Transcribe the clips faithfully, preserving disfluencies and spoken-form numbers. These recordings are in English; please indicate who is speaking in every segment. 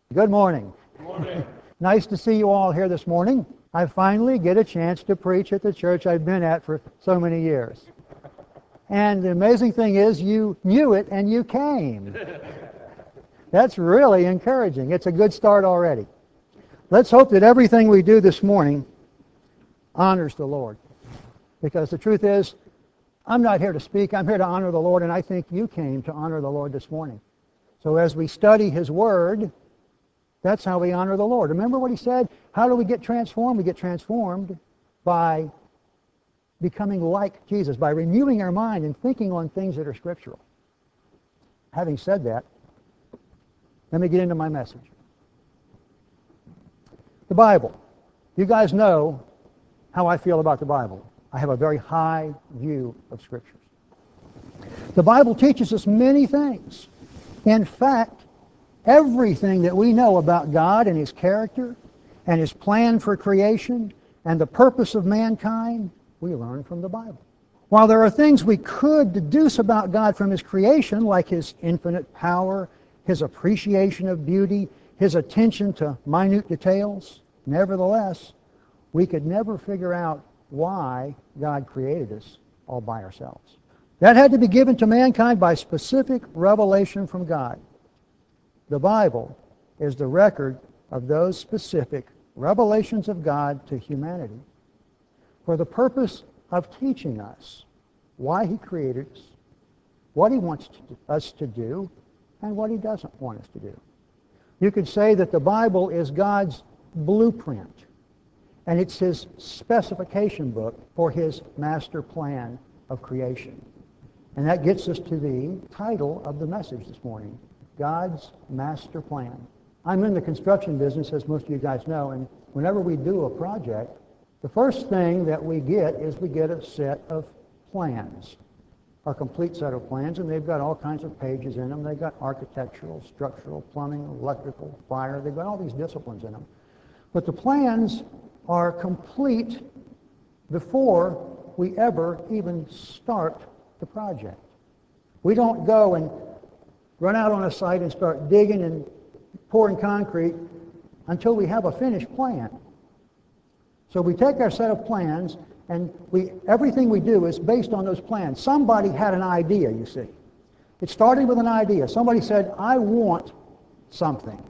Speaker 1: Good morning.
Speaker 2: Good morning.
Speaker 1: Nice to see you all here this morning. I finally get a chance to preach at the church I've been at for so many years. And the amazing thing is you knew it and you came. That's really encouraging. It's a good start already. Let's hope that everything we do this morning honors the Lord. Because the truth is, I'm not here to speak. I'm here to honor the Lord, and I think you came to honor the Lord this morning. So as we study His Word, that's how we honor the Lord. Remember what He said? How do we get transformed? We get transformed by becoming like Jesus, by renewing our mind and thinking on things that are scriptural. Having said that, let me get into my message. The Bible. You guys know how I feel about the Bible. I have a very high view of Scriptures. The Bible teaches us many things. In fact, everything that we know about God and His character and His plan for creation and the purpose of mankind, we learn from the Bible. While there are things we could deduce about God from His creation, like His infinite power, His appreciation of beauty, His attention to minute details, nevertheless, we could never figure out why God created us all by ourselves. That had to be given to mankind by specific revelation from God. The Bible is the record of those specific revelations of God to humanity for the purpose of teaching us why He created us, what He wants to, us to do, and what He doesn't want us to do. You could say that the Bible is God's blueprint, and it's His specification book for His master plan of creation. And that gets us to the title of the message this morning, God's Master Plan. I'm in the construction business, as most of you guys know, and whenever we do a project, the first thing that we get is we get a set of plans, a complete set of plans, and they've got all kinds of pages in them. They've got architectural, structural, plumbing, electrical, fire. They've got all these disciplines in them. But the plans are complete before we ever even start the project. We don't go and run out on a site and start digging and pouring concrete until we have a finished plan. So we take our set of plans, and we everything we do is based on those plans. Somebody had an idea, you see. It started with an idea. Somebody said, I want something.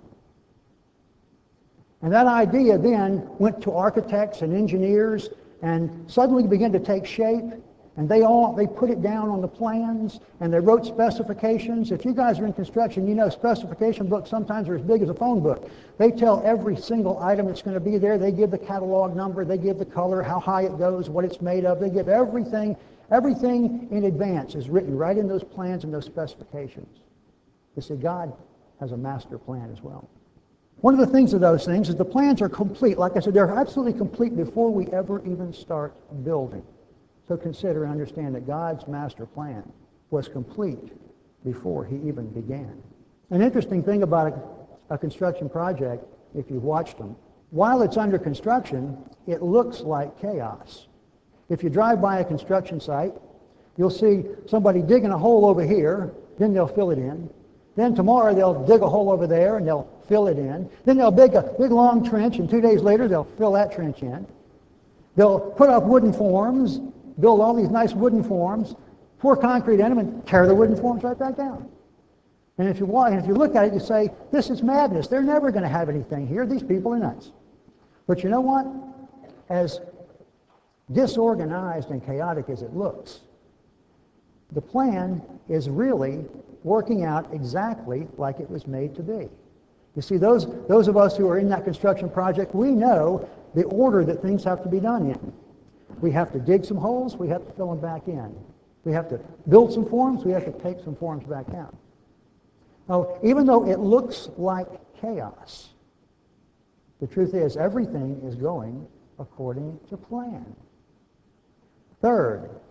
Speaker 1: And that idea then went to architects and engineers and suddenly began to take shape. And they all they put it down on the plans, and they wrote specifications. If you guys are in construction, you know specification books sometimes are as big as a phone book. They tell every single item that's going to be there. They give the catalog number. They give the color, how high it goes, what it's made of. They give everything. Everything in advance is written right in those plans and those specifications. You see, God has a master plan as well. One of the things of those things is the plans are complete. Like I said, they're absolutely complete before we ever even start building. So consider and understand that God's master plan was complete before He even began. An interesting thing about a, a construction project, if you've watched them, while it's under construction, it looks like chaos. If you drive by a construction site, you'll see somebody digging a hole over here, then they'll fill it in. Then tomorrow they'll dig a hole over there and they'll fill it in. Then they'll dig a big long trench, and two days later they'll fill that trench in. They'll put up wooden forms, build all these nice wooden forms, pour concrete in them, and tear the wooden forms right back down. And if you walk, and if you look at it, you say, this is madness. They're never going to have anything here. These people are nuts. But you know what? As disorganized and chaotic as it looks, the plan is really working out exactly like it was made to be. You see, those, those of us who are in that construction project, we know the order that things have to be done in. We have to dig some holes, we have to fill them back in. We have to build some forms, we have to take some forms back out. Now, even though it looks like chaos, the truth is everything is going according to plan. Third,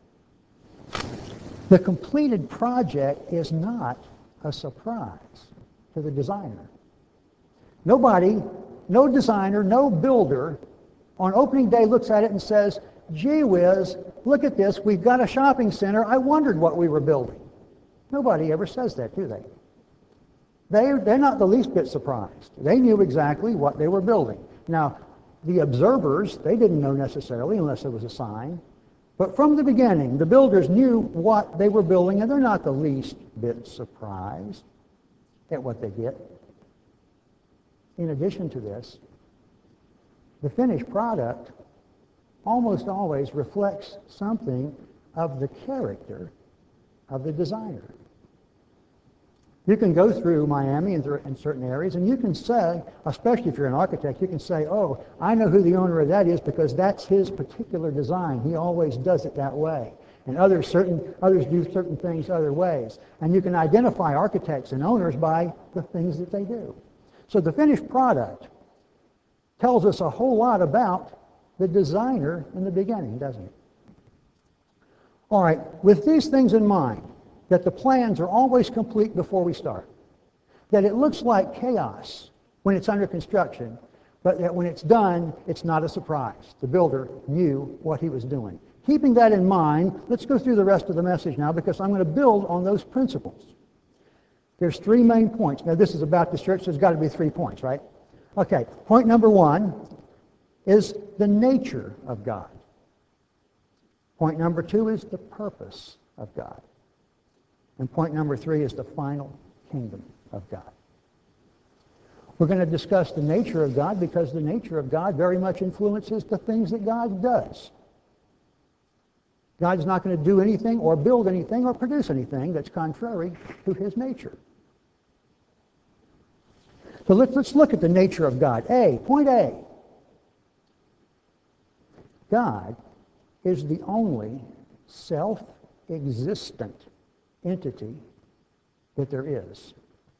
Speaker 1: the completed project is not a surprise to the designer. Nobody, no designer, no builder on opening day looks at it and says, gee whiz, look at this, we've got a shopping center, I wondered what we were building. Nobody ever says that, do they? They, they're not the least bit surprised. They knew exactly what they were building. Now, the observers, they didn't know necessarily unless there was a sign. But from the beginning, the builders knew what they were building, and they're not the least bit surprised at what they get. In addition to this, the finished product almost always reflects something of the character of the designer. You can go through Miami in, th- in certain areas, and you can say, especially if you're an architect, you can say, oh, I know who the owner of that is because that's his particular design. He always does it that way. And others, certain, others do certain things other ways. And you can identify architects and owners by the things that they do. So the finished product tells us a whole lot about the designer in the beginning, doesn't it? All right, with these things in mind, that the plans are always complete before we start, that it looks like chaos when it's under construction, but that when it's done, it's not a surprise. The builder knew what he was doing. Keeping that in mind, let's go through the rest of the message now because I'm going to build on those principles. There's three main points. Now, this is about the church, so there's got to be three points, right? Okay, point number one is the nature of God. Point number two is the purpose of God. And point number three is the final kingdom of God. We're going to discuss the nature of God because the nature of God very much influences the things that God does. God's not going to do anything or build anything or produce anything that's contrary to his nature. So let's, let's look at the nature of God. A, point A. God is the only self-existent entity that there is.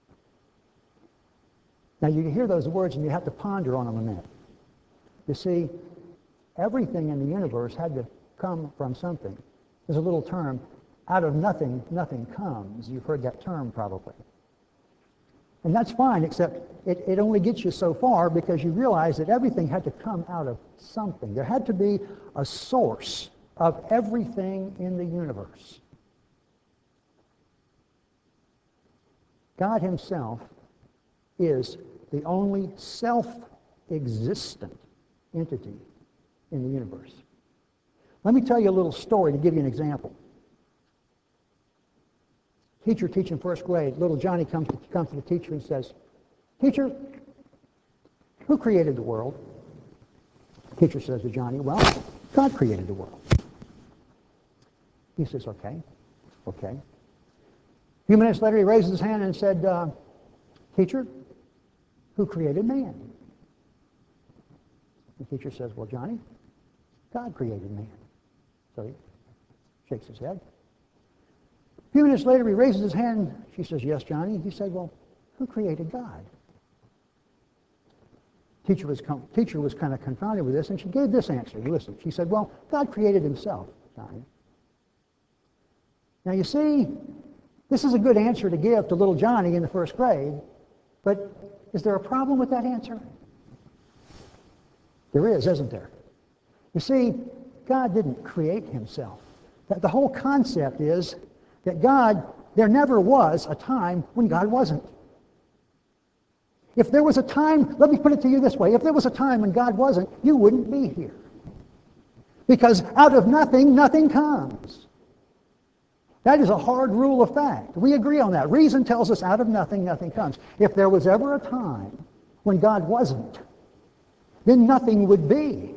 Speaker 1: Now you hear those words and you have to ponder on them a minute. You see, everything in the universe had to come from something. There's a little term, out of nothing, nothing comes. You've heard that term probably. And that's fine, except it, it only gets you so far because you realize that everything had to come out of something. There had to be a source of everything in the universe. God himself is the only self-existent entity in the universe. Let me tell you a little story to give you an example. Teacher teaching first grade, little Johnny comes to, comes to the teacher and says, "Teacher, who created the world?" The teacher says to Johnny, "Well, God created the world." He says, okay, okay. A few minutes later, he raises his hand and said, uh, "Teacher, who created man?" The teacher says, "Well, Johnny, God created man." So he shakes his head. A few minutes later, he raises his hand. She says, "Yes, Johnny." He said, "Well, who created God?" Teacher was, com- teacher was kind of confounded with this, and she gave this answer. Listen, she said, "Well, God created himself, Johnny." Now, you see, this is a good answer to give to little Johnny in the first grade, but is there a problem with that answer? There is, isn't there? You see, God didn't create himself. The whole concept is that God, there never was a time when God wasn't. If there was a time, let me put it to you this way, if there was a time when God wasn't, you wouldn't be here. Because out of nothing, nothing comes. That is a hard rule of fact. We agree on that. Reason tells us out of nothing, nothing comes. If there was ever a time when God wasn't, then nothing would be.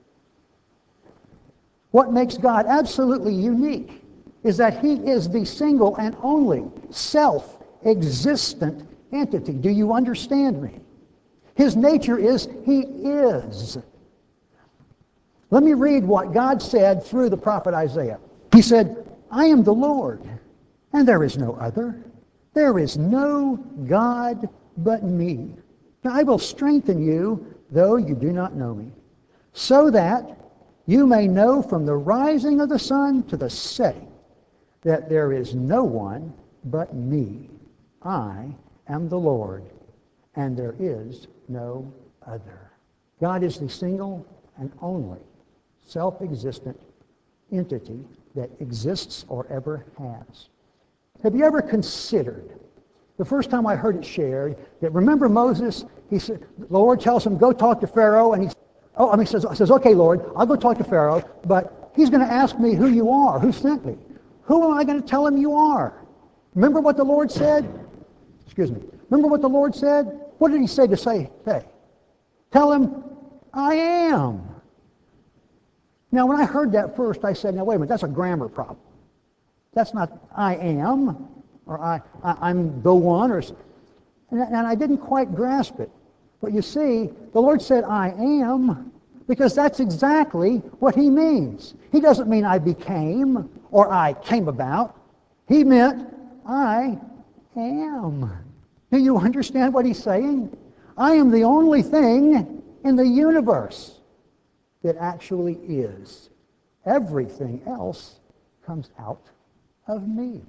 Speaker 1: What makes God absolutely unique is that he is the single and only self-existent entity. Do you understand me? His nature is he is. Let me read what God said through the prophet Isaiah. He said, "I am the Lord, and there is no other. There is no God but me. I will strengthen you, though you do not know me, so that you may know from the rising of the sun to the setting that there is no one but me. I am the Lord, and there is no other." God is the single and only self-existent entity that exists or ever has. Have you ever considered The first time I heard it shared, that remember Moses, he said, the Lord tells him, go talk to Pharaoh, and he, oh, I mean, says, says, okay, Lord, I'll go talk to Pharaoh, but he's going to ask me who you are, who sent me. Who am I going to tell him you are? Remember what the Lord said? Excuse me. Remember what the Lord said? What did he say to say? Hey, tell him, I am. Now, when I heard that first, I said, now, wait a minute, that's a grammar problem. That's not I am, or I, I, I'm the one, or, and, and I didn't quite grasp it. But you see, the Lord said, I am, because that's exactly what he means. He doesn't mean I became, or I came about. He meant, I am. Do you understand what he's saying? I am the only thing in the universe that actually is. Everything else comes out of me.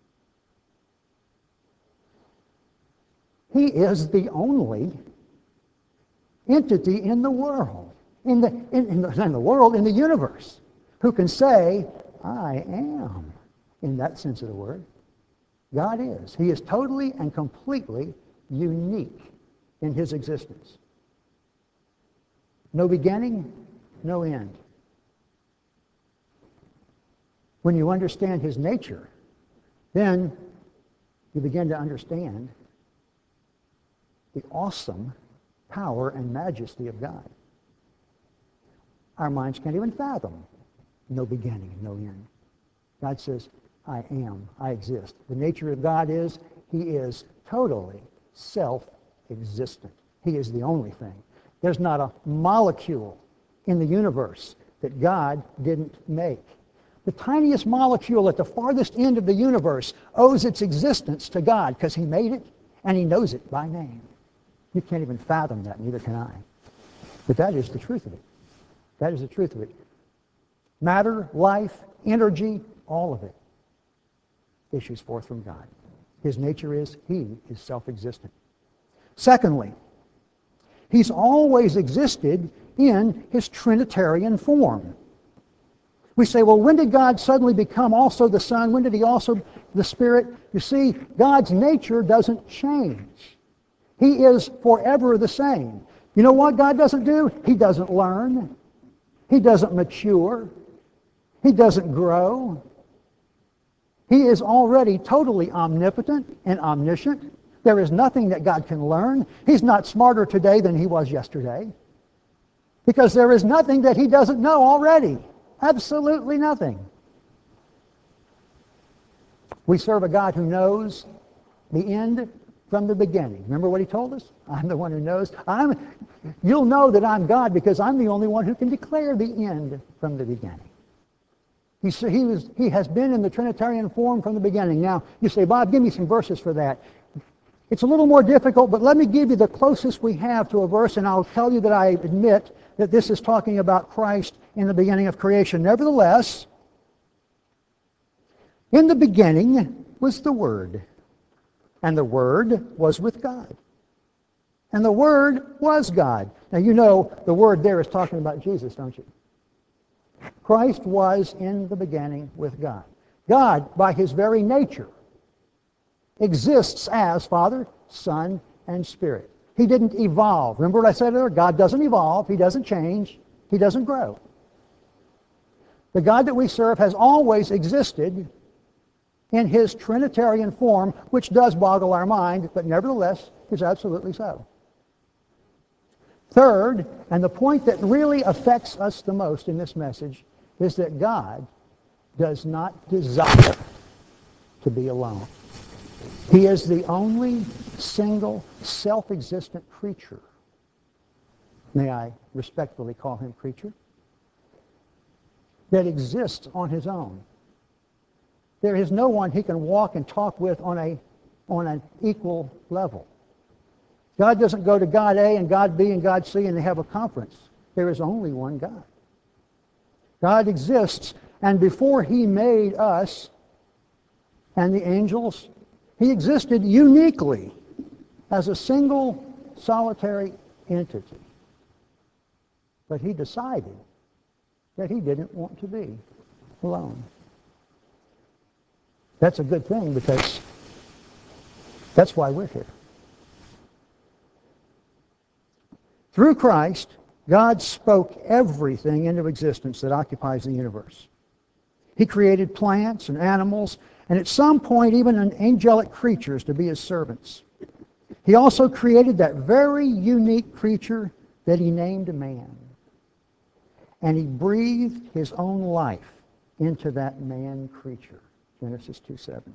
Speaker 1: He is the only entity in the world, in the, in, in, the, in the world, in the universe, who can say, I am, in that sense of the word. God is. He is totally and completely unique in his existence. No beginning, no end. When you understand his nature, then you begin to understand the awesome power and majesty of God. Our minds can't even fathom no beginning, no end. God says, I am, I exist. The nature of God is, he is totally self-existent. He is the only thing. There's not a molecule in the universe that God didn't make. The tiniest molecule at the farthest end of the universe owes its existence to God because he made it and he knows it by name. You can't even fathom that, neither can I. But that is the truth of it. That is the truth of it. Matter, life, energy, all of it issues forth from God. His nature is, he is self-existent. Secondly, he's always existed in his Trinitarian form. We say, well, when did God suddenly become also the Son? When did he also the Spirit? You see, God's nature doesn't change. He is forever the same. You know what God doesn't do? He doesn't learn. He doesn't mature. He doesn't grow. He is already totally omnipotent and omniscient. There is nothing that God can learn. He's not smarter today than he was yesterday, because there is nothing that he doesn't know already. Absolutely nothing. We serve a God who knows the end from the beginning. Remember what he told us? I'm the one who knows. I'm, you'll know that I'm God because I'm the only one who can declare the end from the beginning. He, he, was, he has been in the Trinitarian form from the beginning. Now, you say, Bob, give me some verses for that. It's a little more difficult, but let me give you the closest we have to a verse, and I'll tell you that I admit that this is talking about Christ in the beginning of creation. Nevertheless, in the beginning was the Word, and the Word was with God, and the Word was God. Now, you know the Word there is talking about Jesus, don't you? Christ was in the beginning with God. God, by his very nature, exists as Father, Son, and Spirit. He didn't evolve. Remember what I said earlier? God doesn't evolve. He doesn't change. He doesn't grow. The God that we serve has always existed in his Trinitarian form, which does boggle our mind, but nevertheless is absolutely so. Third, and the point that really affects us the most in this message, is that God does not desire to be alone. He is the only single self-existent creature. May I respectfully call him creature? That exists on his own. There is no one he can walk and talk with on a on an equal level. God doesn't go to God A and God B and God C and they have a conference. There is only one God. God exists, and before he made us and the angels, he existed uniquely as a single solitary entity. But he decided that he didn't want to be alone. That's a good thing, because That's why we're here. Through Christ, God spoke everything into existence that occupies the universe. He created plants and animals, and at some point even angelic creatures to be his servants. He also created that very unique creature that he named man. And he breathed his own life into that man creature. Genesis two seven.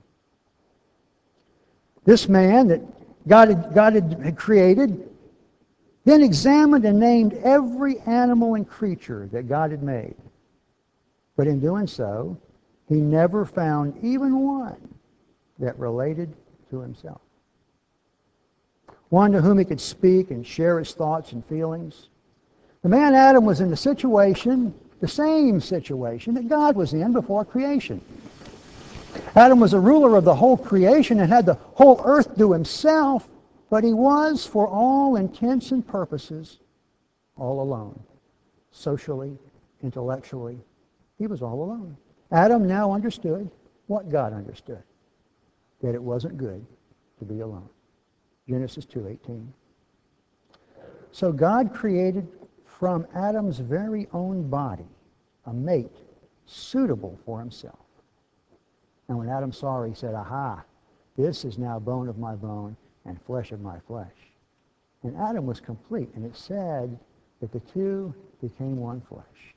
Speaker 1: This man that God had, God had created then examined and named every animal and creature that God had made. But in doing so, he never found even one that related to himself. One to whom he could speak and share his thoughts and feelings. The man Adam was in the situation, the same situation that God was in before creation. Adam was a ruler of the whole creation and had the whole earth to himself, but he was, for all intents and purposes, all alone. Socially, intellectually, he was all alone. Adam now understood what God understood, that it wasn't good to be alone. Genesis two eighteen. So God created from Adam's very own body a mate suitable for himself. And when Adam saw her, he said, "Aha, this is now bone of my bone and flesh of my flesh." And Adam was complete, and it said that the two became one flesh.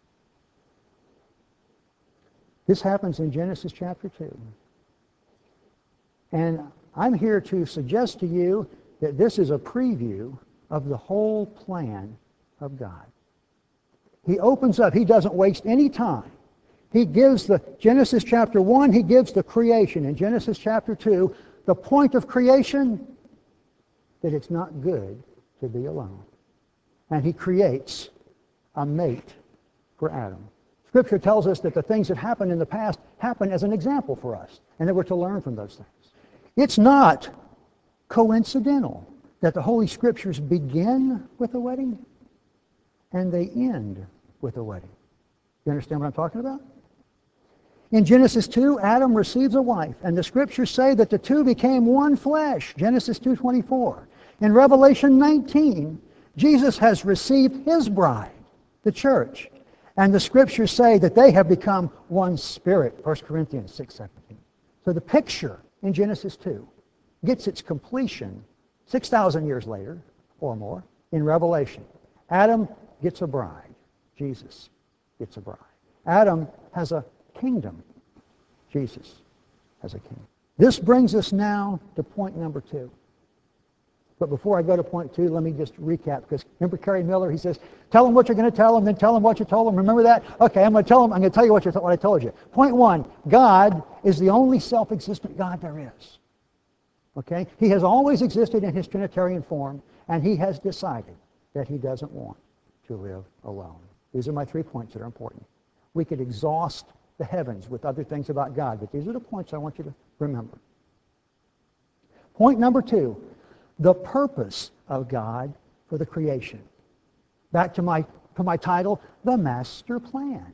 Speaker 1: This happens in Genesis chapter two. And I'm here to suggest to you that this is a preview of the whole plan of God. He opens up. He doesn't waste any time. He gives the, Genesis chapter one, he gives the creation. In Genesis chapter two, the point of creation, that it's not good to be alone. And he creates a mate for Adam. Scripture tells us that the things that happened in the past happen as an example for us, and that we're to learn from those things. It's not coincidental that the Holy Scriptures begin with a wedding and they end with a wedding. You understand what I'm talking about? In Genesis two, Adam receives a wife, and the Scriptures say that the two became one flesh, Genesis two twenty-four. In Revelation nineteen, Jesus has received his bride, the church, and the Scriptures say that they have become one spirit, First Corinthians six seventeen. So the picture in Genesis two gets its completion six thousand years later, or more, in Revelation. Adam gets a bride. Jesus gets a bride. Adam has a kingdom. Jesus has a kingdom. This brings us now to point number two. But before I go to point two, let me just recap. Because remember Kerry Miller, he says, tell them what you're going to tell them, then tell them what you told them. Remember that? Okay, I'm going to tell them, I'm going to tell you what, you what I told you. Point one, God is the only self-existent God there is. Okay? He has always existed in his Trinitarian form, and he has decided that he doesn't want to live alone. These are my three points that are important. We could exhaust the heavens with other things about God, but these are the points I want you to remember. Point number two, the purpose of God for the creation. Back to my, to my title, The Master Plan.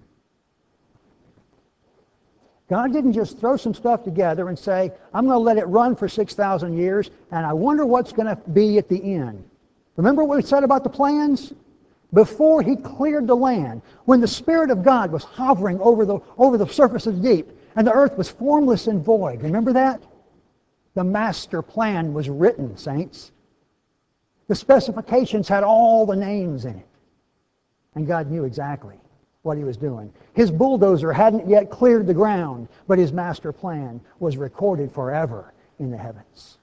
Speaker 1: God didn't just throw some stuff together and say, I'm going to let it run for six thousand years, and I wonder what's going to be at the end. Remember what we said about the plans? Before he cleared the land, when the Spirit of God was hovering over the, over the surface of the deep, and the earth was formless and void. Remember that? The master plan was written, saints. The specifications had all the names in it. And God knew exactly what he was doing. His bulldozer hadn't yet cleared the ground, but his master plan was recorded forever in the heavens.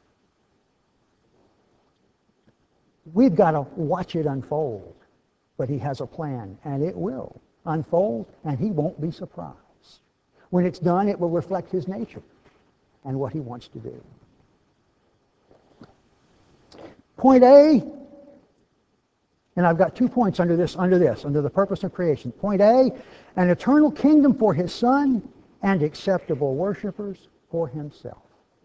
Speaker 1: We've got to watch it unfold. But he has a plan, and it will unfold, and he won't be surprised. When it's done, it will reflect his nature and what he wants to do. Point A, and I've got two points under this, under this, under the purpose of creation. Point A, an eternal kingdom for his Son and acceptable worshipers for himself.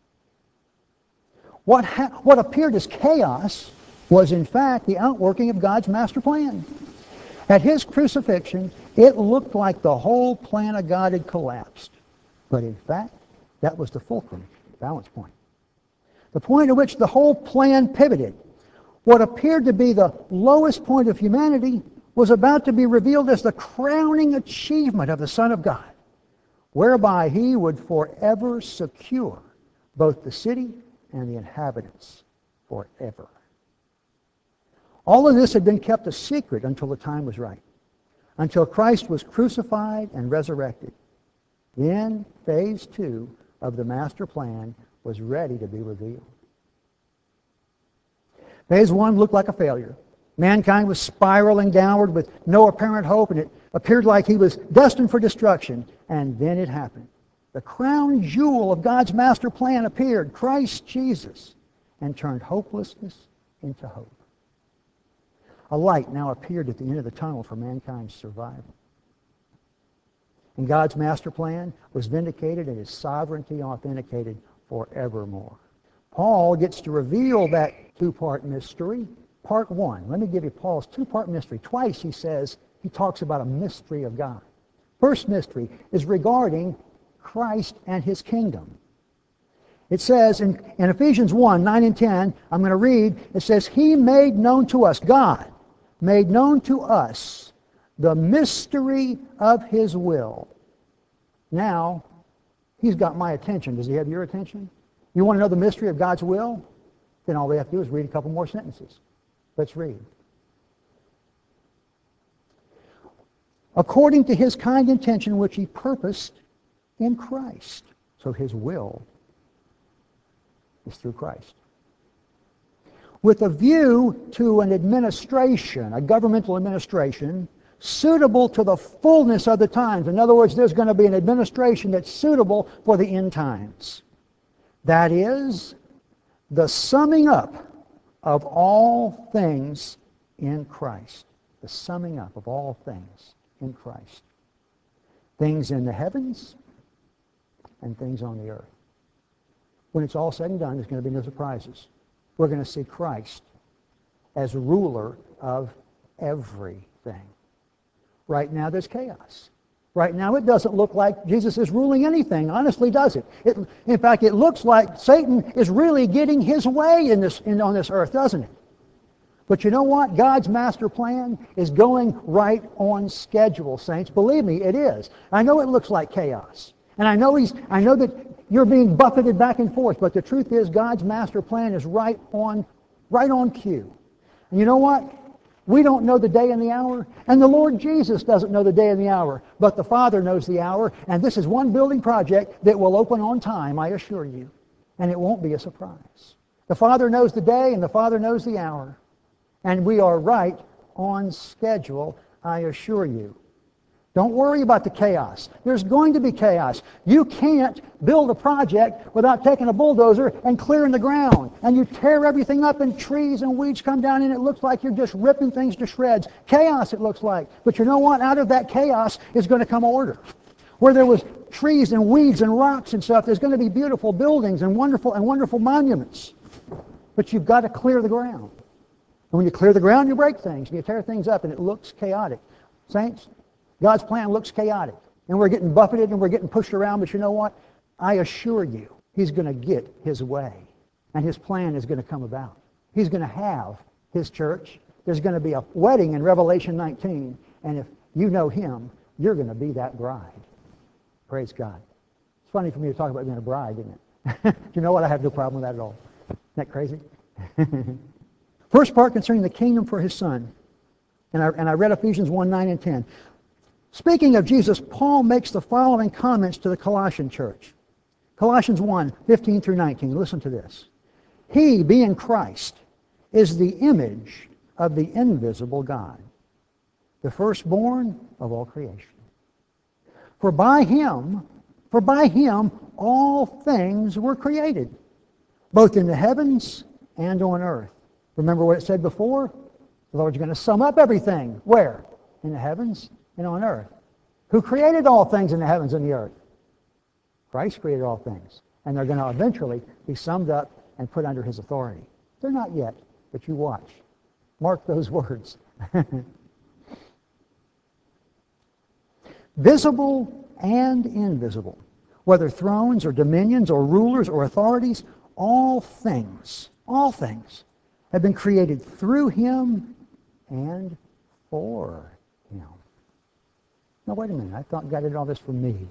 Speaker 1: What, ha- what appeared as chaos was in fact the outworking of God's master plan. At his crucifixion, it looked like the whole plan of God had collapsed. But in fact, that was the fulcrum, balance point. the point at which the whole plan pivoted. What appeared to be the lowest point of humanity was about to be revealed as the crowning achievement of the Son of God, whereby he would forever secure both the city and the inhabitants forever. All of this had been kept a secret until the time was right, until Christ was crucified and resurrected. Then phase two of the master plan was ready to be revealed. Phase one looked like a failure. Mankind was spiraling downward with no apparent hope, and it appeared like he was destined for destruction. And then it happened. The crown jewel of God's master plan appeared, Christ Jesus, and turned hopelessness into hope. A light now appeared at the end of the tunnel for mankind's survival. And God's master plan was vindicated and his sovereignty authenticated forevermore. Paul gets to reveal that two-part mystery. Part one. Let me give you Paul's two-part mystery. Twice he says, he talks about a mystery of God. First mystery is regarding Christ and his kingdom. It says in, in Ephesians one, nine and ten, I'm going to read, it says, He made known to us, God, made known to us the mystery of His will. Now, He's got my attention. Does He have your attention? You want to know the mystery of God's will? Then all we have to do is read a couple more sentences. Let's read. According to His kind intention which He purposed in Christ. So His will is through Christ. With a view to an administration, a governmental administration, suitable to the fullness of the times. In other words, there's going to be an administration that's suitable for the end times. That is, the summing up of all things in Christ. The summing up of all things in Christ. Things in the heavens and things on the earth. When it's all said and done, there's going to be no surprises. We're going to see Christ as ruler of everything. Right now there's chaos. Right now it doesn't look like Jesus is ruling anything. Honestly, does it? it in fact, it looks like Satan is really getting his way in this, in, on this earth, doesn't it? But you know what? God's master plan is going right on schedule, saints. Believe me, it is. I know it looks like chaos. And I know he's I know that you're being buffeted back and forth, but the truth is God's master plan is right on right on cue. And you know what? We don't know the day and the hour, and the Lord Jesus doesn't know the day and the hour, but the Father knows the hour, and this is one building project that will open on time, I assure you, and it won't be a surprise. The Father knows the day, and the Father knows the hour, and we are right on schedule, I assure you. Don't worry about the chaos. There's going to be chaos. You can't build a project without taking a bulldozer and clearing the ground. And you tear everything up and trees and weeds come down and it looks like you're just ripping things to shreds. Chaos, it looks like. But you know what? Out of that chaos is going to come order. Where there was trees and weeds and rocks and stuff, there's going to be beautiful buildings and wonderful and wonderful monuments. But you've got to clear the ground. And when you clear the ground, you break things and you tear things up and it looks chaotic. Saints, God's plan looks chaotic, and we're getting buffeted and we're getting pushed around, but you know what? I assure you, He's going to get His way, and His plan is going to come about. He's going to have His church. There's going to be a wedding in Revelation nineteen, and if you know Him, you're going to be that bride. Praise God. It's funny for me to talk about being a bride, isn't it? Do you know what? I have no problem with that at all. Isn't that crazy? First part concerning the kingdom for His Son, and I, and I read Ephesians one, nine and ten. Speaking of Jesus, Paul makes the following comments to the Colossian church. Colossians one, fifteen through nineteen. Listen to this. He, being Christ, is the image of the invisible God, the firstborn of all creation. For by Him, for by Him all things were created, both in the heavens and on earth. Remember what it said before? The Lord's going to sum up everything. Where? In the heavens and on earth. Who created all things in the heavens and the earth? Christ created all things. And they're going to eventually be summed up and put under His authority. They're not yet, but you watch. Mark those words. Visible and invisible, whether thrones or dominions or rulers or authorities, all things, all things have been created through him and for him. Now, wait a minute. I thought God did all this for me.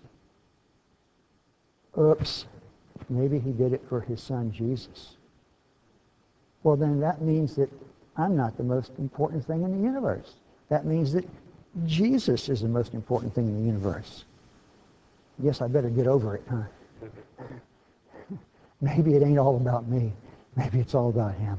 Speaker 1: Oops. Maybe he did it for his son, Jesus. Well, then that means that I'm not the most important thing in the universe. That means that Jesus is the most important thing in the universe. Yes, I better get over it, huh? Maybe it ain't all about me. Maybe it's all about him.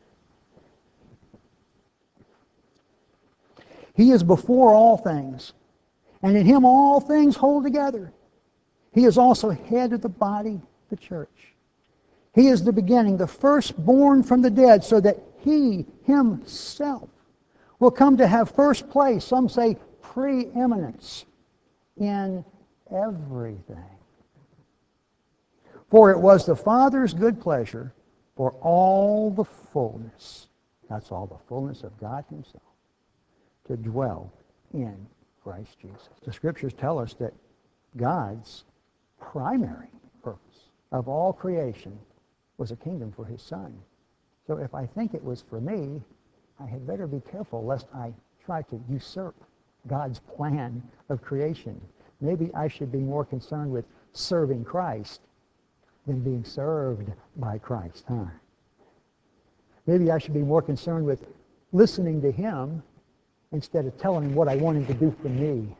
Speaker 1: He is before all things, and in him all things hold together. He is also head of the body, the church. He is the beginning, the firstborn from the dead, so that he himself will come to have first place, some say preeminence, in everything. For it was the Father's good pleasure for all the fullness, that's all the fullness of God himself, to dwell in Christ Jesus. The Scriptures tell us that God's primary purpose of all creation was a kingdom for his Son. So if I think it was for me, I had better be careful lest I try to usurp God's plan of creation. Maybe I should be more concerned with serving Christ than being served by Christ, huh? Maybe I should be more concerned with listening to him instead of telling him what I want him to do for me.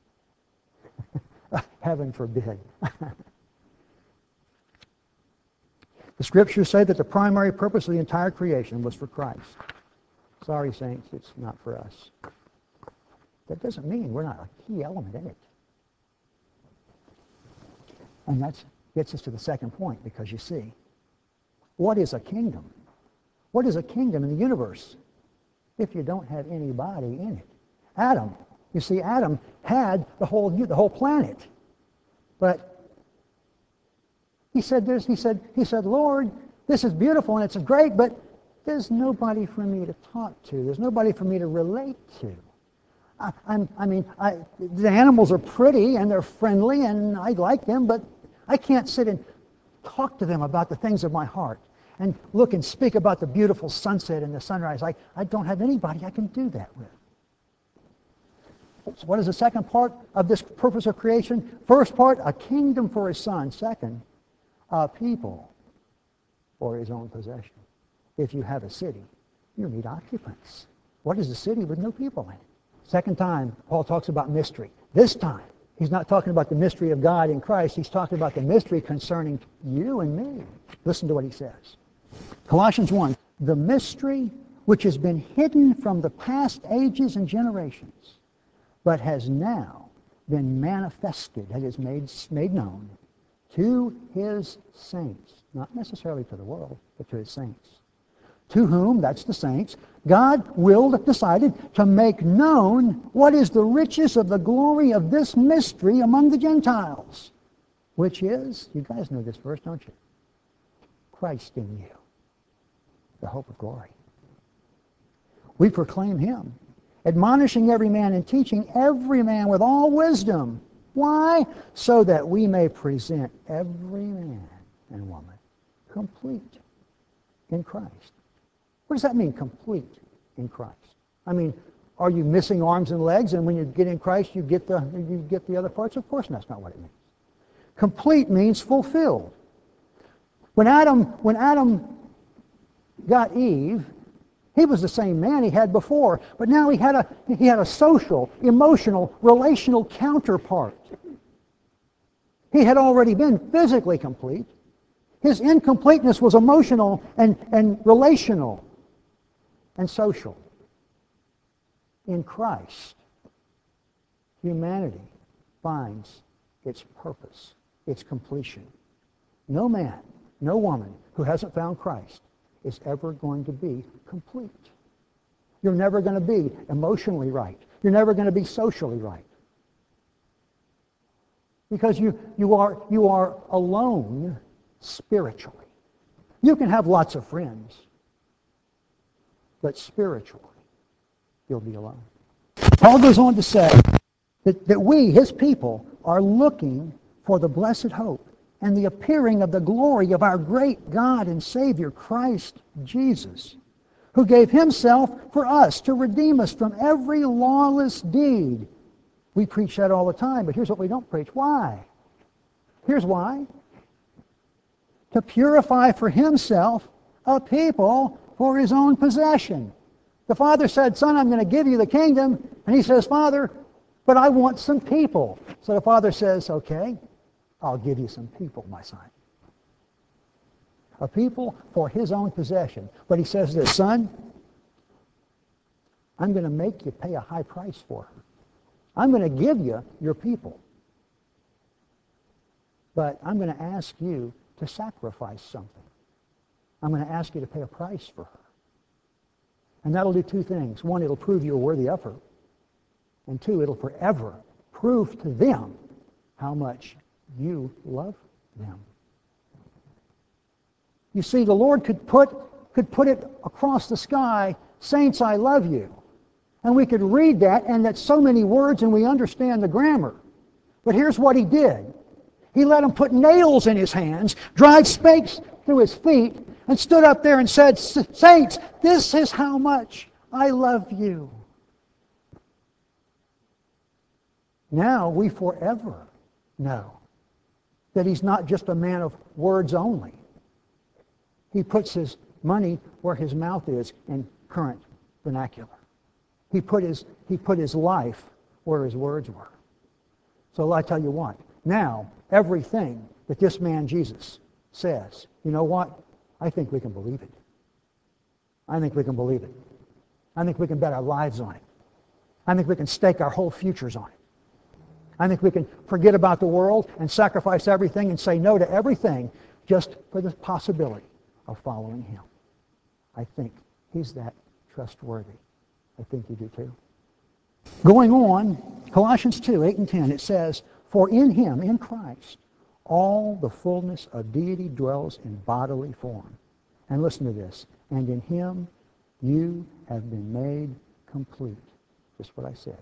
Speaker 1: Heaven forbid. The Scriptures say that the primary purpose of the entire creation was for Christ. Sorry, saints, it's not for us. That doesn't mean we're not a key element in it. And that gets us to the second point, because you see, what is a kingdom? What is a kingdom in the universe if you don't have anybody in it? Adam. You see, Adam had the whole the whole planet. But he said this, he said, he said, Lord, this is beautiful and it's great, but there's nobody for me to talk to. There's nobody for me to relate to. I, I'm, I mean, I, the animals are pretty and they're friendly and I like them, but I can't sit and talk to them about the things of my heart and look and speak about the beautiful sunset and the sunrise. I, I don't have anybody I can do that with. So what is the second part of this purpose of creation? First part, a kingdom for his Son. Second, a people for his own possession. If you have a city, you need occupants. What is a city with no people in it? Second time, Paul talks about mystery. This time, he's not talking about the mystery of God in Christ. He's talking about the mystery concerning you and me. Listen to what he says. Colossians one, the mystery which has been hidden from the past ages and generations, but has now been manifested, that is made, made known, to his saints. Not necessarily to the world, but to his saints. To whom, that's the saints, God willed, decided to make known what is the riches of the glory of this mystery among the Gentiles, which is, you guys know this verse, don't you? Christ in you, the hope of glory. We proclaim him, admonishing every man and teaching every man with all wisdom. Why? So that we may present every man and woman complete in Christ. What does that mean, complete in Christ? I mean, are you missing arms and legs, and when you get in Christ you get the you get the other parts? Of course that's not what it means. Complete means fulfilled. When Adam when Adam got Eve, he was the same man he had before, but now he had a he had a social, emotional, relational counterpart. He had already been physically complete. His incompleteness was emotional and, and relational and social. In Christ, humanity finds its purpose, its completion. No man, no woman who hasn't found Christ is ever going to be complete. You're never going to be emotionally right. You're never going to be socially right. Because you, you, are, you are alone spiritually. You can have lots of friends, but spiritually, you'll be alone. Paul goes on to say that, that we, his people, are looking for the blessed hope and the appearing of the glory of our great God and Savior, Christ Jesus, who gave himself for us to redeem us from every lawless deed. We preach that all the time, but here's what we don't preach. Why? Here's why. To purify for himself a people for his own possession. The Father said, Son, I'm going to give you the kingdom. And he says, Father, but I want some people. So the Father says, okay, I'll give you some people, my son. A people for his own possession. But he says this, Son, I'm going to make you pay a high price for her. I'm going to give you your people. But I'm going to ask you to sacrifice something. I'm going to ask you to pay a price for her. And that'll do two things. One, it'll prove you're worthy of her. And two, it'll forever prove to them how much you love them. You see, the Lord could put, could put it across the sky, Saints, I love you. And we could read that, and that's so many words, and we understand the grammar. But here's what he did. He let him put nails in his hands, drive spikes through his feet, and stood up there and said, Saints, this is how much I love you. Now we forever know that he's not just a man of words only. He puts his money where his mouth is in current vernacular. He put his, he put his life where his words were. So I tell you what, now everything that this man Jesus says, you know what? I think we can believe it. I think we can believe it. I think we can bet our lives on it. I think we can stake our whole futures on it. I think we can forget about the world and sacrifice everything and say no to everything just for the possibility of following him. I think he's that trustworthy. I think you do too. Going on, Colossians two, eight and ten, it says, For in him, in Christ, all the fullness of deity dwells in bodily form. And listen to this. And in him you have been made complete. Just what I said.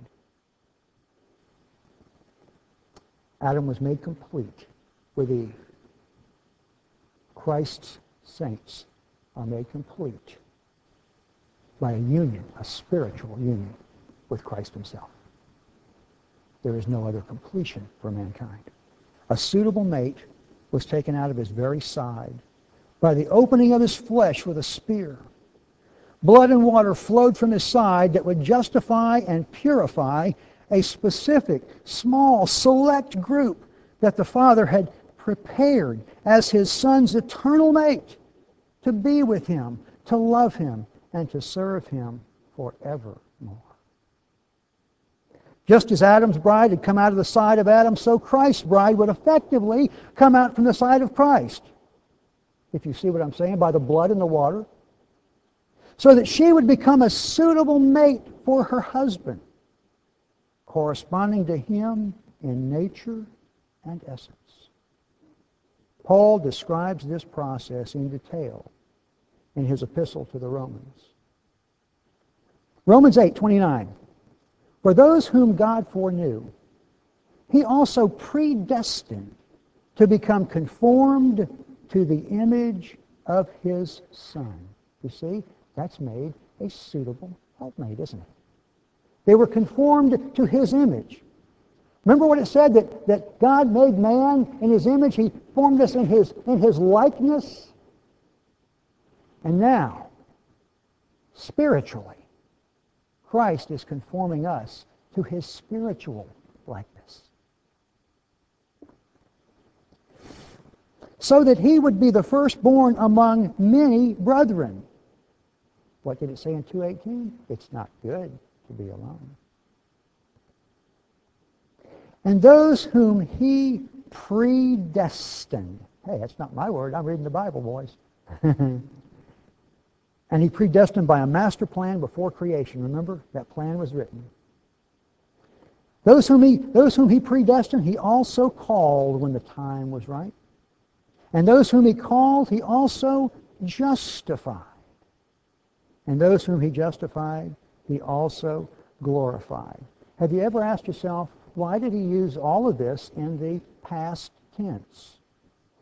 Speaker 1: Adam was made complete with Eve. Christ's saints are made complete by a union, a spiritual union with Christ himself. There is no other completion for mankind. A suitable mate was taken out of his very side by the opening of his flesh with a spear. Blood and water flowed from his side that would justify and purify a specific, small, select group that the Father had prepared as his Son's eternal mate to be with him, to love him, and to serve him forevermore. Just as Adam's bride had come out of the side of Adam, so Christ's bride would effectively come out from the side of Christ. If you see what I'm saying, by the blood and the water. So that she would become a suitable mate for her husband, corresponding to him in nature and essence. Paul describes this process in detail in his epistle to the Romans. Romans eight twenty-nine. For those whom God foreknew, he also predestined to become conformed to the image of his Son. You see, that's made a suitable helpmate, isn't it? They were conformed to his image. Remember what it said, that, that God made man in his image? He formed us in his, in his likeness. And now, spiritually, Christ is conforming us to his spiritual likeness. So that he would be the firstborn among many brethren. What did it say in two eighteen? It's not good to be alone. And those whom he predestined. Hey, that's not my word. I'm reading the Bible, boys. And he predestined by a master plan before creation. Remember, that plan was written. Those whom he, those whom he predestined, he also called when the time was right. And those whom he called, he also justified. And those whom he justified, he also glorified. Have you ever asked yourself, why did he use all of this in the past tense?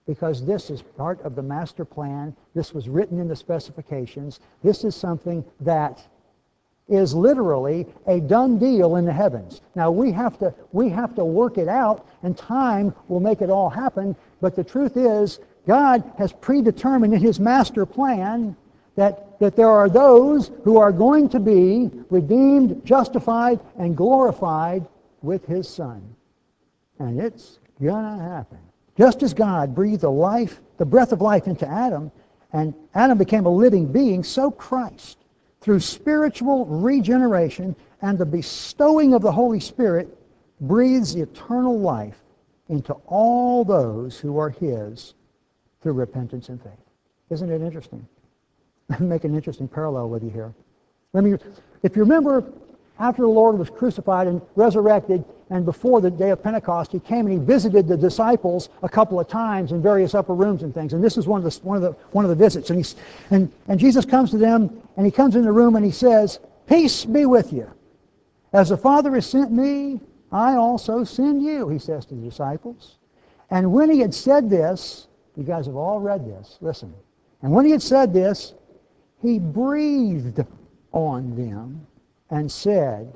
Speaker 1: because this is part of the master plan. This was written in the specifications. This is something that is literally a done deal in the heavens. Now we have to we have to work it out, and time will make it all happen. But the truth is, God has predetermined in His master plan that, that there are those who are going to be redeemed, justified, and glorified with His Son. And it's gonna happen. Just as God breathed the life, the breath of life into Adam, and Adam became a living being, so Christ, through spiritual regeneration and the bestowing of the Holy Spirit, breathes eternal life into all those who are His through repentance and faith. Isn't it interesting? Let me make an interesting parallel with you here. Let me, if you remember, after the Lord was crucified and resurrected, and before the day of Pentecost, He came and He visited the disciples a couple of times in various upper rooms and things. And this is one of the one of the one of the visits. And he's and and Jesus comes to them, and He comes in the room and He says, "Peace be with you. As the Father has sent me, I also send you," He says to the disciples. And when He had said this, you guys have all read this. Listen. And when He had said this, He breathed on them and said,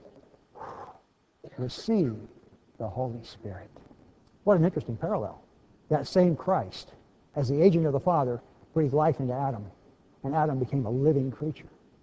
Speaker 1: "Receive the Holy Spirit." What an interesting parallel. That same Christ, as the agent of the Father, breathed life into Adam, and Adam became a living creature.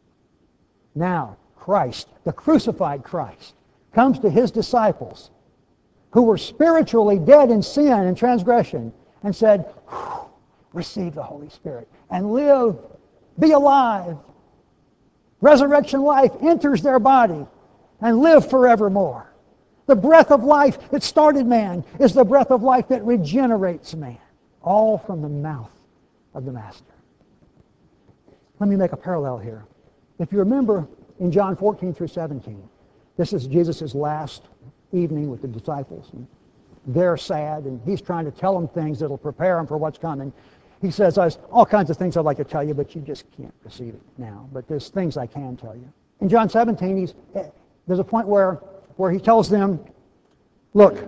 Speaker 1: Now, Christ, the crucified Christ, comes to His disciples who were spiritually dead in sin and transgression and said, "Receive the Holy Spirit and live, be alive." Resurrection life enters their body and live forevermore. The breath of life that started man is the breath of life that regenerates man, all from the mouth of the Master. Let me make a parallel here. If you remember in John fourteen through seventeen, this is Jesus' last evening with the disciples. And they're sad, and He's trying to tell them things that will prepare them for what's coming. He says, "There's all kinds of things I'd like to tell you, but you just can't receive it now. But there's things I can tell you." In John seventeen, he's, there's a point where, where He tells them, "Look,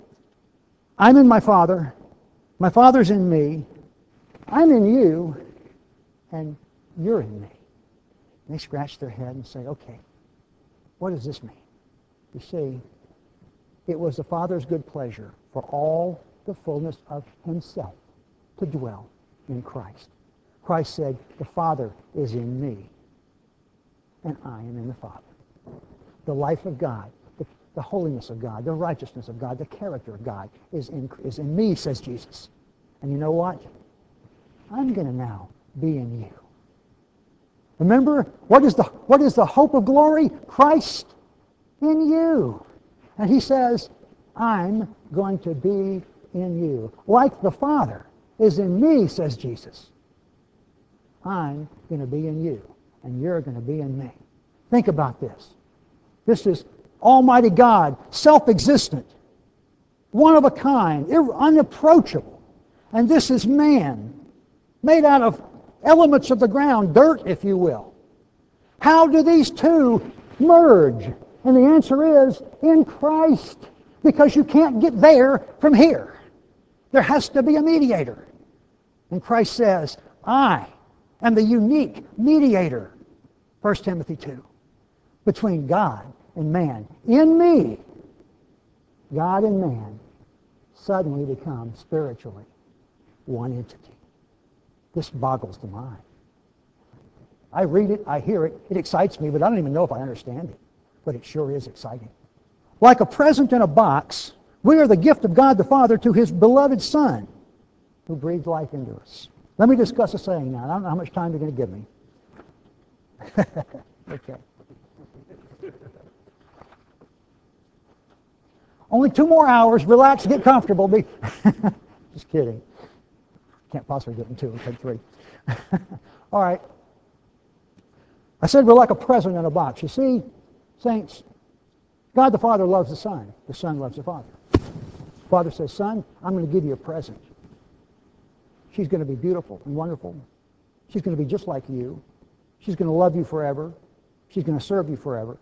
Speaker 1: I'm in my Father, my Father's in me, I'm in you, and you're in me." And they scratch their head and say, "Okay, what does this mean?" You see, it was the Father's good pleasure for all the fullness of Himself to dwell in Christ. Christ said, "The Father is in me, and I am in the Father." The life of God, the, the holiness of God, the righteousness of God, the character of God is in, is in me, says Jesus. And you know what? I'm going to now be in you. Remember, what is the what is the hope of glory? Christ in you. And He says, I'm going to be in you. Like the Father is in me, says Jesus, I'm going to be in you, and you're going to be in me. Think about this. This is Almighty God, self-existent, one of a kind, unapproachable. And this is man, made out of elements of the ground, dirt, if you will. How do these two merge? And the answer is in Christ, because you can't get there from here. There has to be a mediator. And Christ says, I am the unique mediator, First Timothy two, between God and man. In me, God and man suddenly become spiritually one entity. This boggles the mind. I read it, I hear it, it excites me, but I don't even know if I understand it. But it sure is exciting. Like a present in a box, we are the gift of God the Father to His beloved Son, who breathed life into us. Let me discuss a saying now. I don't know how much time you're going to give me. Okay. Only two more hours. Relax, get comfortable. Be Just kidding. Can't possibly get in two. It'll take three. All right. I said we're like a present in a box. You see, saints, God the Father loves the Son. The Son loves the Father. The Father says, Son, I'm going to give you a present. She's going to be beautiful and wonderful. She's going to be just like you. She's going to love you forever. She's going to serve you forever.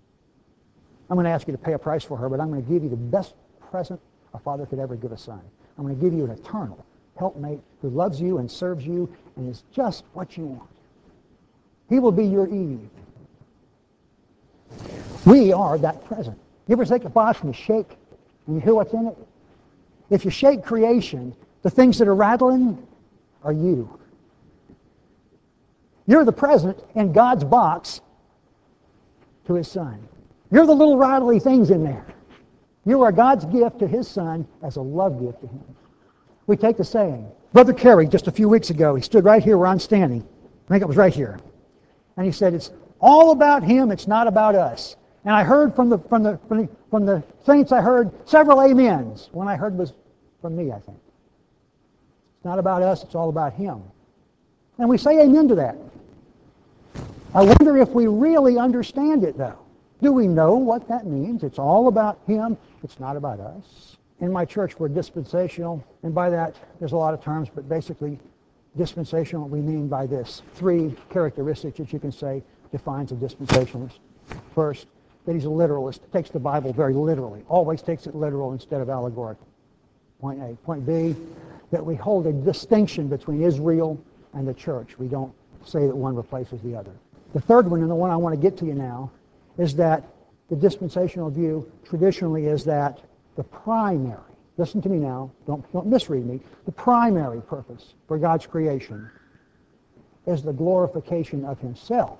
Speaker 1: I'm going to ask you to pay a price for her, but I'm going to give you the best present a father could ever give a son. I'm going to give you an eternal helpmate who loves you and serves you and is just what you want. He will be your Eve. We are that present. You ever take a box and you shake and you hear what's in it? If you shake creation, the things that are rattling are you. You're the present in God's box to His Son. You're the little rattly things in there. You are God's gift to His Son as a love gift to Him. We take the saying. Brother Carey, just a few weeks ago, he stood right here where I'm standing. I think it was right here. And he said, it's all about Him, it's not about us. And I heard from the from the from the, from the saints, I heard several amens. One I heard was from me, I think. It's not about us, it's all about Him. And we say amen to that. I wonder if we really understand it, though. Do we know what that means? It's all about Him, it's not about us. In my church, we're dispensational, and by that, there's a lot of terms, but basically, dispensational, we mean by this. Three characteristics that you can say defines a dispensationalist. First, that he's a literalist, takes the Bible very literally, always takes it literal instead of allegorical. Point A. Point B, that we hold a distinction between Israel and the church. We don't say that one replaces the other. The third one, and the one I want to get to you now, is that the dispensational view traditionally is that the primary, listen to me now, don't, don't misread me, the primary purpose for God's creation is the glorification of Himself,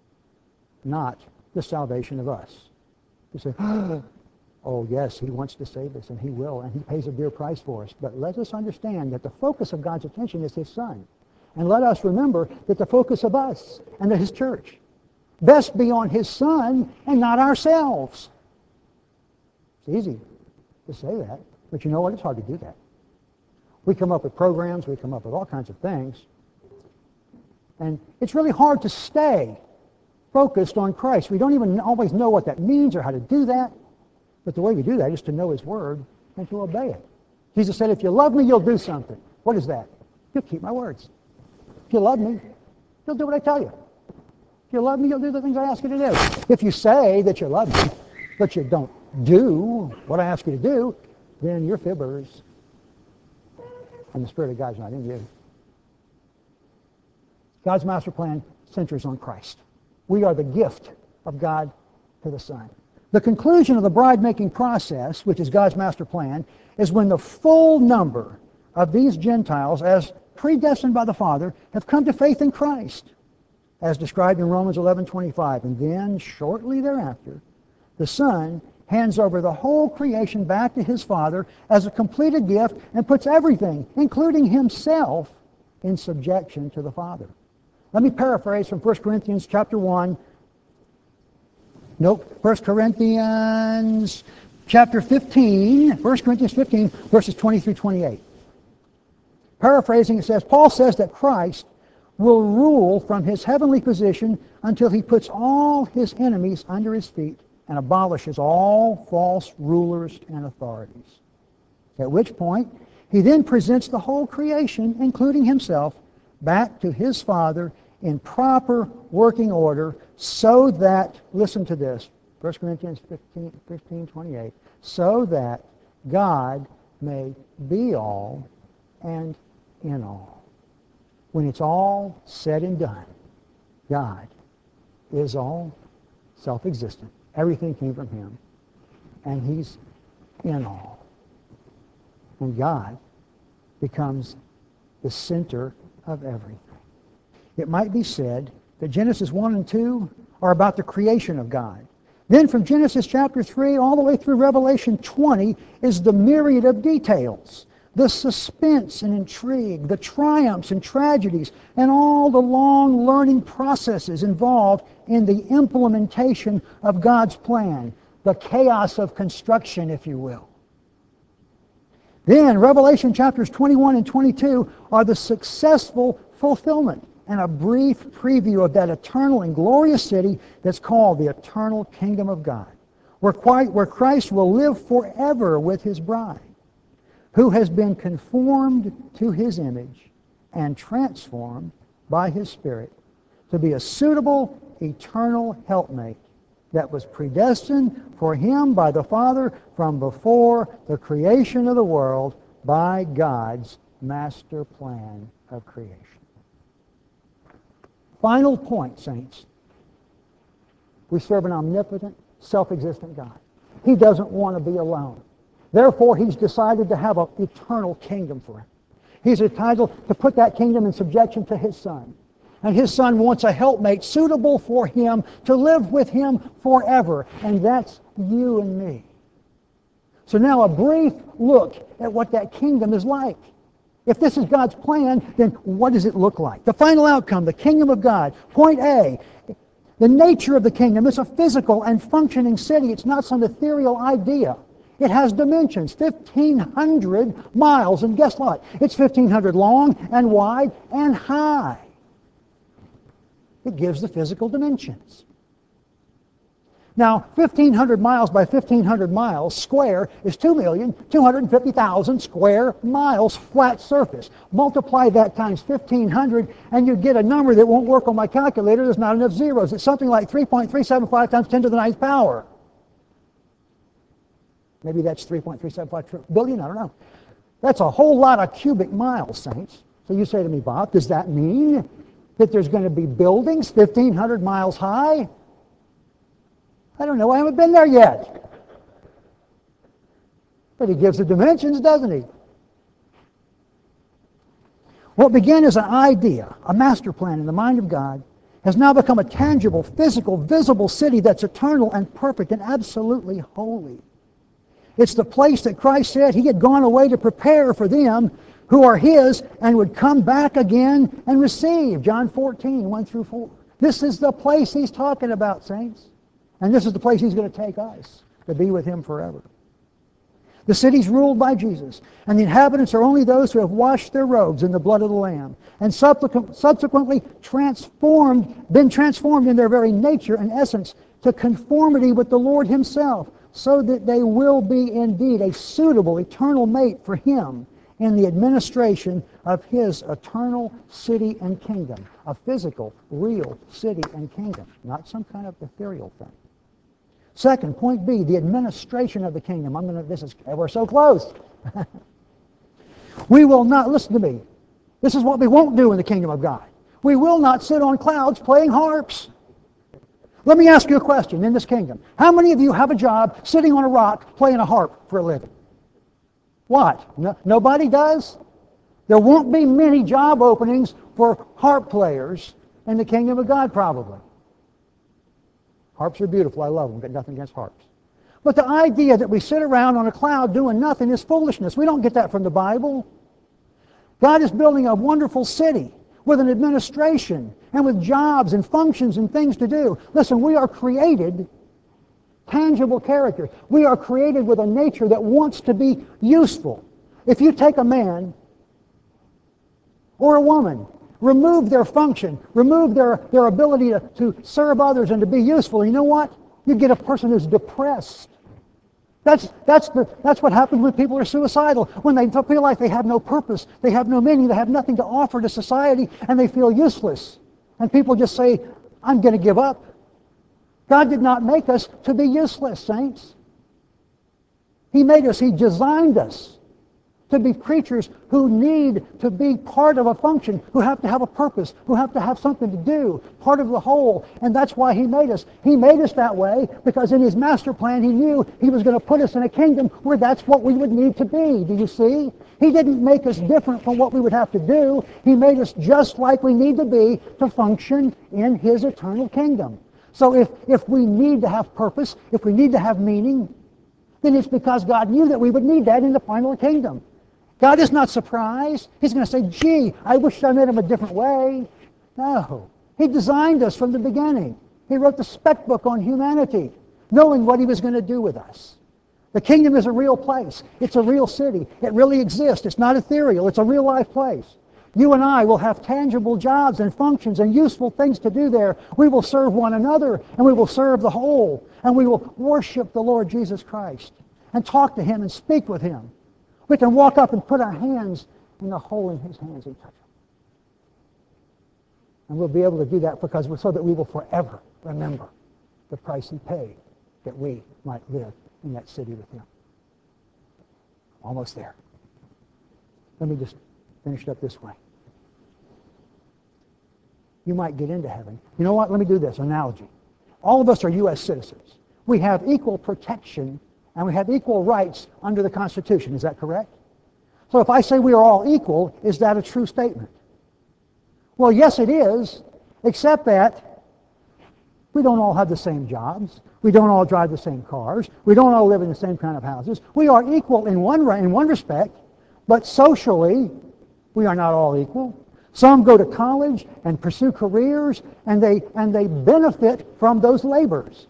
Speaker 1: not the salvation of us. You say, oh yes, He wants to save us, and He will, and He pays a dear price for us. But let us understand that the focus of God's attention is His Son. And let us remember that the focus of us and of His church best be on His Son and not ourselves. It's easy to say that, but you know what? It's hard to do that. We come up with programs, we come up with all kinds of things, and it's really hard to stay focused on Christ. We don't even always know what that means or how to do that, but the way we do that is to know His Word and to obey it. Jesus said, if you love me, you'll do something. What is that? You'll keep my words. If you love me, you'll do what I tell you. If you love me, you'll do the things I ask you to do. If you say that you love me, but you don't do what I ask you to do, then you're fibbers. And the Spirit of God's not in you. God's master plan centers on Christ. We are the gift of God to the Son. The conclusion of the bride-making process, which is God's master plan, is when the full number of these Gentiles, as predestined by the Father, have come to faith in Christ, as described in Romans eleven twenty-five. And then, shortly thereafter, the Son hands over the whole creation back to His Father as a completed gift and puts everything, including Himself, in subjection to the Father. Let me paraphrase from First Corinthians chapter one. Nope, First Corinthians chapter fifteen, First Corinthians fifteen, verses twenty through twenty-eight. Paraphrasing, it says, Paul says that Christ will rule from His heavenly position until He puts all His enemies under His feet and abolishes all false rulers and authorities. At which point, He then presents the whole creation, including Himself, back to His Father in proper working order so that, listen to this, First Corinthians fifteen, fifteen twenty-eight, so that God may be all and in all. When it's all said and done, God is all self-existent. Everything came from Him, and He's in all. And God becomes the center of everything. It might be said that Genesis one and two are about the creation of God. Then from Genesis chapter three all the way through Revelation twenty is the myriad of details, the suspense and intrigue, the triumphs and tragedies, and all the long learning processes involved in the implementation of God's plan, the chaos of construction, if you will. Then Revelation chapters twenty-one and twenty-two are the successful fulfillment and a brief preview of that eternal and glorious city that's called the eternal kingdom of God, where Christ will live forever with His bride, who has been conformed to His image and transformed by His Spirit to be a suitable, eternal helpmate that was predestined for Him by the Father from before the creation of the world by God's master plan of creation. Final point, saints. We serve an omnipotent, self-existent God. He doesn't want to be alone. Therefore, He's decided to have an eternal kingdom for Him. He's entitled to put that kingdom in subjection to His Son. And His Son wants a helpmate suitable for Him to live with Him forever. And that's you and me. So now a brief look at what that kingdom is like. If this is God's plan, then what does it look like? The final outcome, the kingdom of God. Point A, the nature of the kingdom. It's a physical and functioning city. It's not some ethereal idea. It has dimensions, fifteen hundred miles. And guess what? It's fifteen hundred long and wide and high. It gives the physical dimensions. Now, fifteen hundred miles by fifteen hundred miles square is two million two hundred fifty thousand square miles flat surface. Multiply that times fifteen hundred and you get a number that won't work on my calculator. There's not enough zeros. It's something like three point three seven five times ten to the ninth power. Maybe that's three point three seven five billion, I don't know. That's a whole lot of cubic miles, saints. So you say to me, Bob, does that mean that there's going to be buildings fifteen hundred miles high? I don't know. I haven't been there yet. But He gives the dimensions, doesn't He? What began as an idea, a master plan in the mind of God, has now become a tangible, physical, visible city that's eternal and perfect and absolutely holy. It's the place that Christ said He had gone away to prepare for them who are His and would come back again and receive. John fourteen, one through four. This is the place He's talking about, saints. And this is the place He's going to take us, to be with Him forever. The city's ruled by Jesus, and the inhabitants are only those who have washed their robes in the blood of the Lamb, and subsequently transformed, been transformed in their very nature and essence to conformity with the Lord Himself, so that they will be indeed a suitable eternal mate for Him in the administration of His eternal city and kingdom. A physical, real city and kingdom, not some kind of ethereal thing. Second, point B, the administration of the kingdom. I'm going to, this is, we're so close. We will not, listen to me, this is what we won't do in the kingdom of God. We will not sit on clouds playing harps. Let me ask you a question in this kingdom. How many of you have a job sitting on a rock playing a harp for a living? What? No, nobody does? There won't be many job openings for harp players in the kingdom of God, probably. Harps are beautiful. I love them. Got nothing against harps. But the idea that we sit around on a cloud doing nothing is foolishness. We don't get that from the Bible. God is building a wonderful city with an administration and with jobs and functions and things to do. Listen, we are created tangible character. We are created with a nature that wants to be useful. If you take a man or a woman, remove their function, remove their, their ability to, to serve others and to be useful, you know what? You get a person who's depressed. That's, that's, the, that's what happens when people are suicidal. When they feel like they have no purpose, they have no meaning, they have nothing to offer to society, and they feel useless. And people just say, I'm going to give up. God did not make us to be useless, saints. He made us, He designed us to be creatures who need to be part of a function, who have to have a purpose, who have to have something to do, part of the whole. And that's why He made us. He made us that way because in His master plan He knew He was going to put us in a kingdom where that's what we would need to be. Do you see? He didn't make us different from what we would have to do. He made us just like we need to be to function in His eternal kingdom. So if, if we need to have purpose, if we need to have meaning, then it's because God knew that we would need that in the final kingdom. God is not surprised. He's going to say, gee, I wish I made Him a different way. No. He designed us from the beginning. He wrote the spec book on humanity, knowing what He was going to do with us. The kingdom is a real place. It's a real city. It really exists. It's not ethereal. It's a real life place. You and I will have tangible jobs and functions and useful things to do there. We will serve one another, and we will serve the whole, and we will worship the Lord Jesus Christ and talk to Him and speak with Him. We can walk up and put our hands in the hole in His hands and touch Him. And we'll be able to do that because we're, so that we will forever remember the price He paid that we might live in that city with Him. Almost there. Let me just finish it up this way. You might get into heaven. You know what? Let me do this analogy. All of us are U S citizens. We have equal protection and we have equal rights under the Constitution. Is that correct? So if I say we are all equal, is that a true statement? Well, yes, it is, except that we don't all have the same jobs. We don't all drive the same cars. We don't all live in the same kind of houses. We are equal in one, in one respect, but socially, we are not all equal. Some go to college and pursue careers, and they, and they benefit from those labors.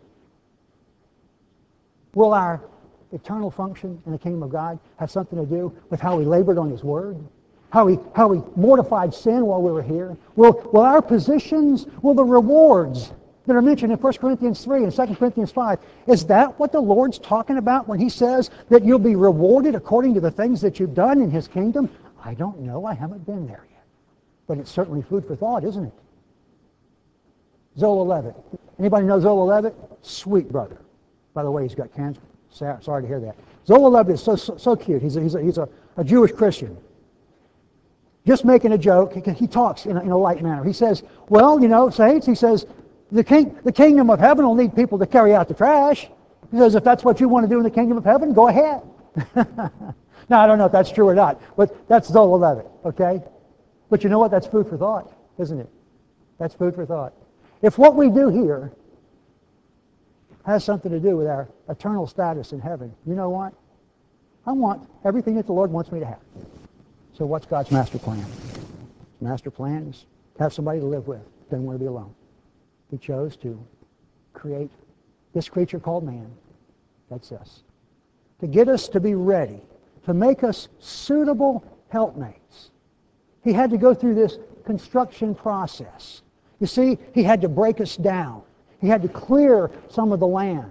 Speaker 1: Will our eternal function in the kingdom of God have something to do with how we labored on His Word? How we, how we mortified sin while we were here? Will, will our positions, will the rewards that are mentioned in First Corinthians three and Second Corinthians five, is that what the Lord's talking about when He says that you'll be rewarded according to the things that you've done in His kingdom? I don't know. I haven't been there yet. But it's certainly food for thought, isn't it? Zola Levitt. Anybody know Zola Levitt? Sweet brother. By the way, he's got cancer. Sorry to hear that. Zola Levitt is so, so, so cute. He's, a, he's, a, he's a, a Jewish Christian. Just making a joke. He, he talks in a, in a light manner. He says, well, you know, saints, he says, the, king, the kingdom of heaven will need people to carry out the trash. He says, if that's what you want to do in the kingdom of heaven, go ahead. Now, I don't know if that's true or not, but that's Zola Levitt, okay? But you know what? That's food for thought, isn't it? That's food for thought. If what we do here has something to do with our eternal status in heaven, you know what? I want everything that the Lord wants me to have. So what's God's master plan? His master plan is to have somebody to live with. Doesn't want to be alone. He chose to create this creature called man. That's us. To get us to be ready. To make us suitable helpmates. He had to go through this construction process. You see, He had to break us down. He had to clear some of the land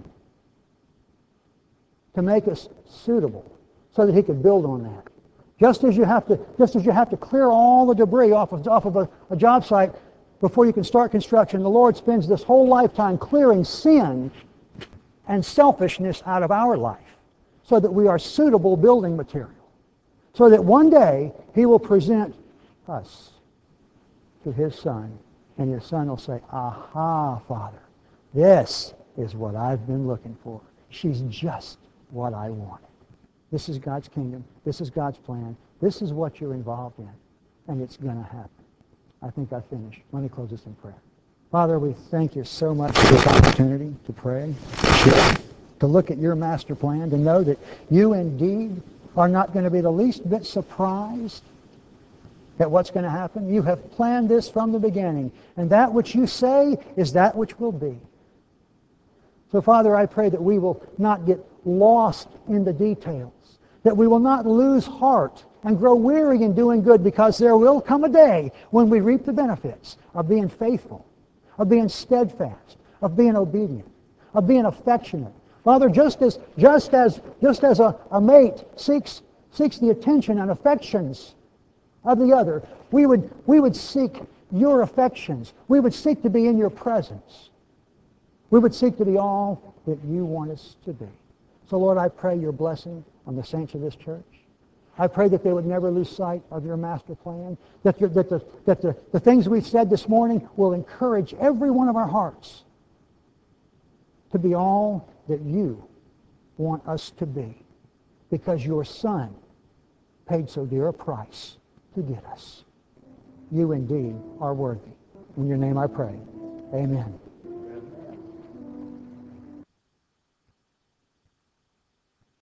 Speaker 1: to make us suitable so that He could build on that. Just as you have to, just as you have to clear all the debris off of, off of a, a job site before you can start construction, the Lord spends this whole lifetime clearing sin and selfishness out of our life so that we are suitable building material. So that one day He will present us to His Son, and His Son will say, aha, Father, this is what I've been looking for. She's just what I wanted. This is God's kingdom. This is God's plan. This is what you're involved in. And it's going to happen. I think I finished. Let me close this in prayer. Father, we thank you so much for this opportunity to pray, to look at your master plan, to know that you indeed are not going to be the least bit surprised at what's going to happen. You have planned this from the beginning. And that which you say is that which will be. So, Father, I pray that we will not get lost in the details, that we will not lose heart and grow weary in doing good, because there will come a day when we reap the benefits of being faithful, of being steadfast, of being obedient, of being affectionate. Father, just as just as just as a, a mate seeks seeks the attention and affections of the other, we would we would seek your affections. We would seek to be in your presence. We would seek to be all that you want us to be. So, Lord, I pray your blessing on the saints of this church. I pray that they would never lose sight of your master plan, that, your, that, the, that the, the things we've said this morning will encourage every one of our hearts to be all that you want us to be, because your Son paid so dear a price to get us. You indeed are worthy. In your name I pray. Amen.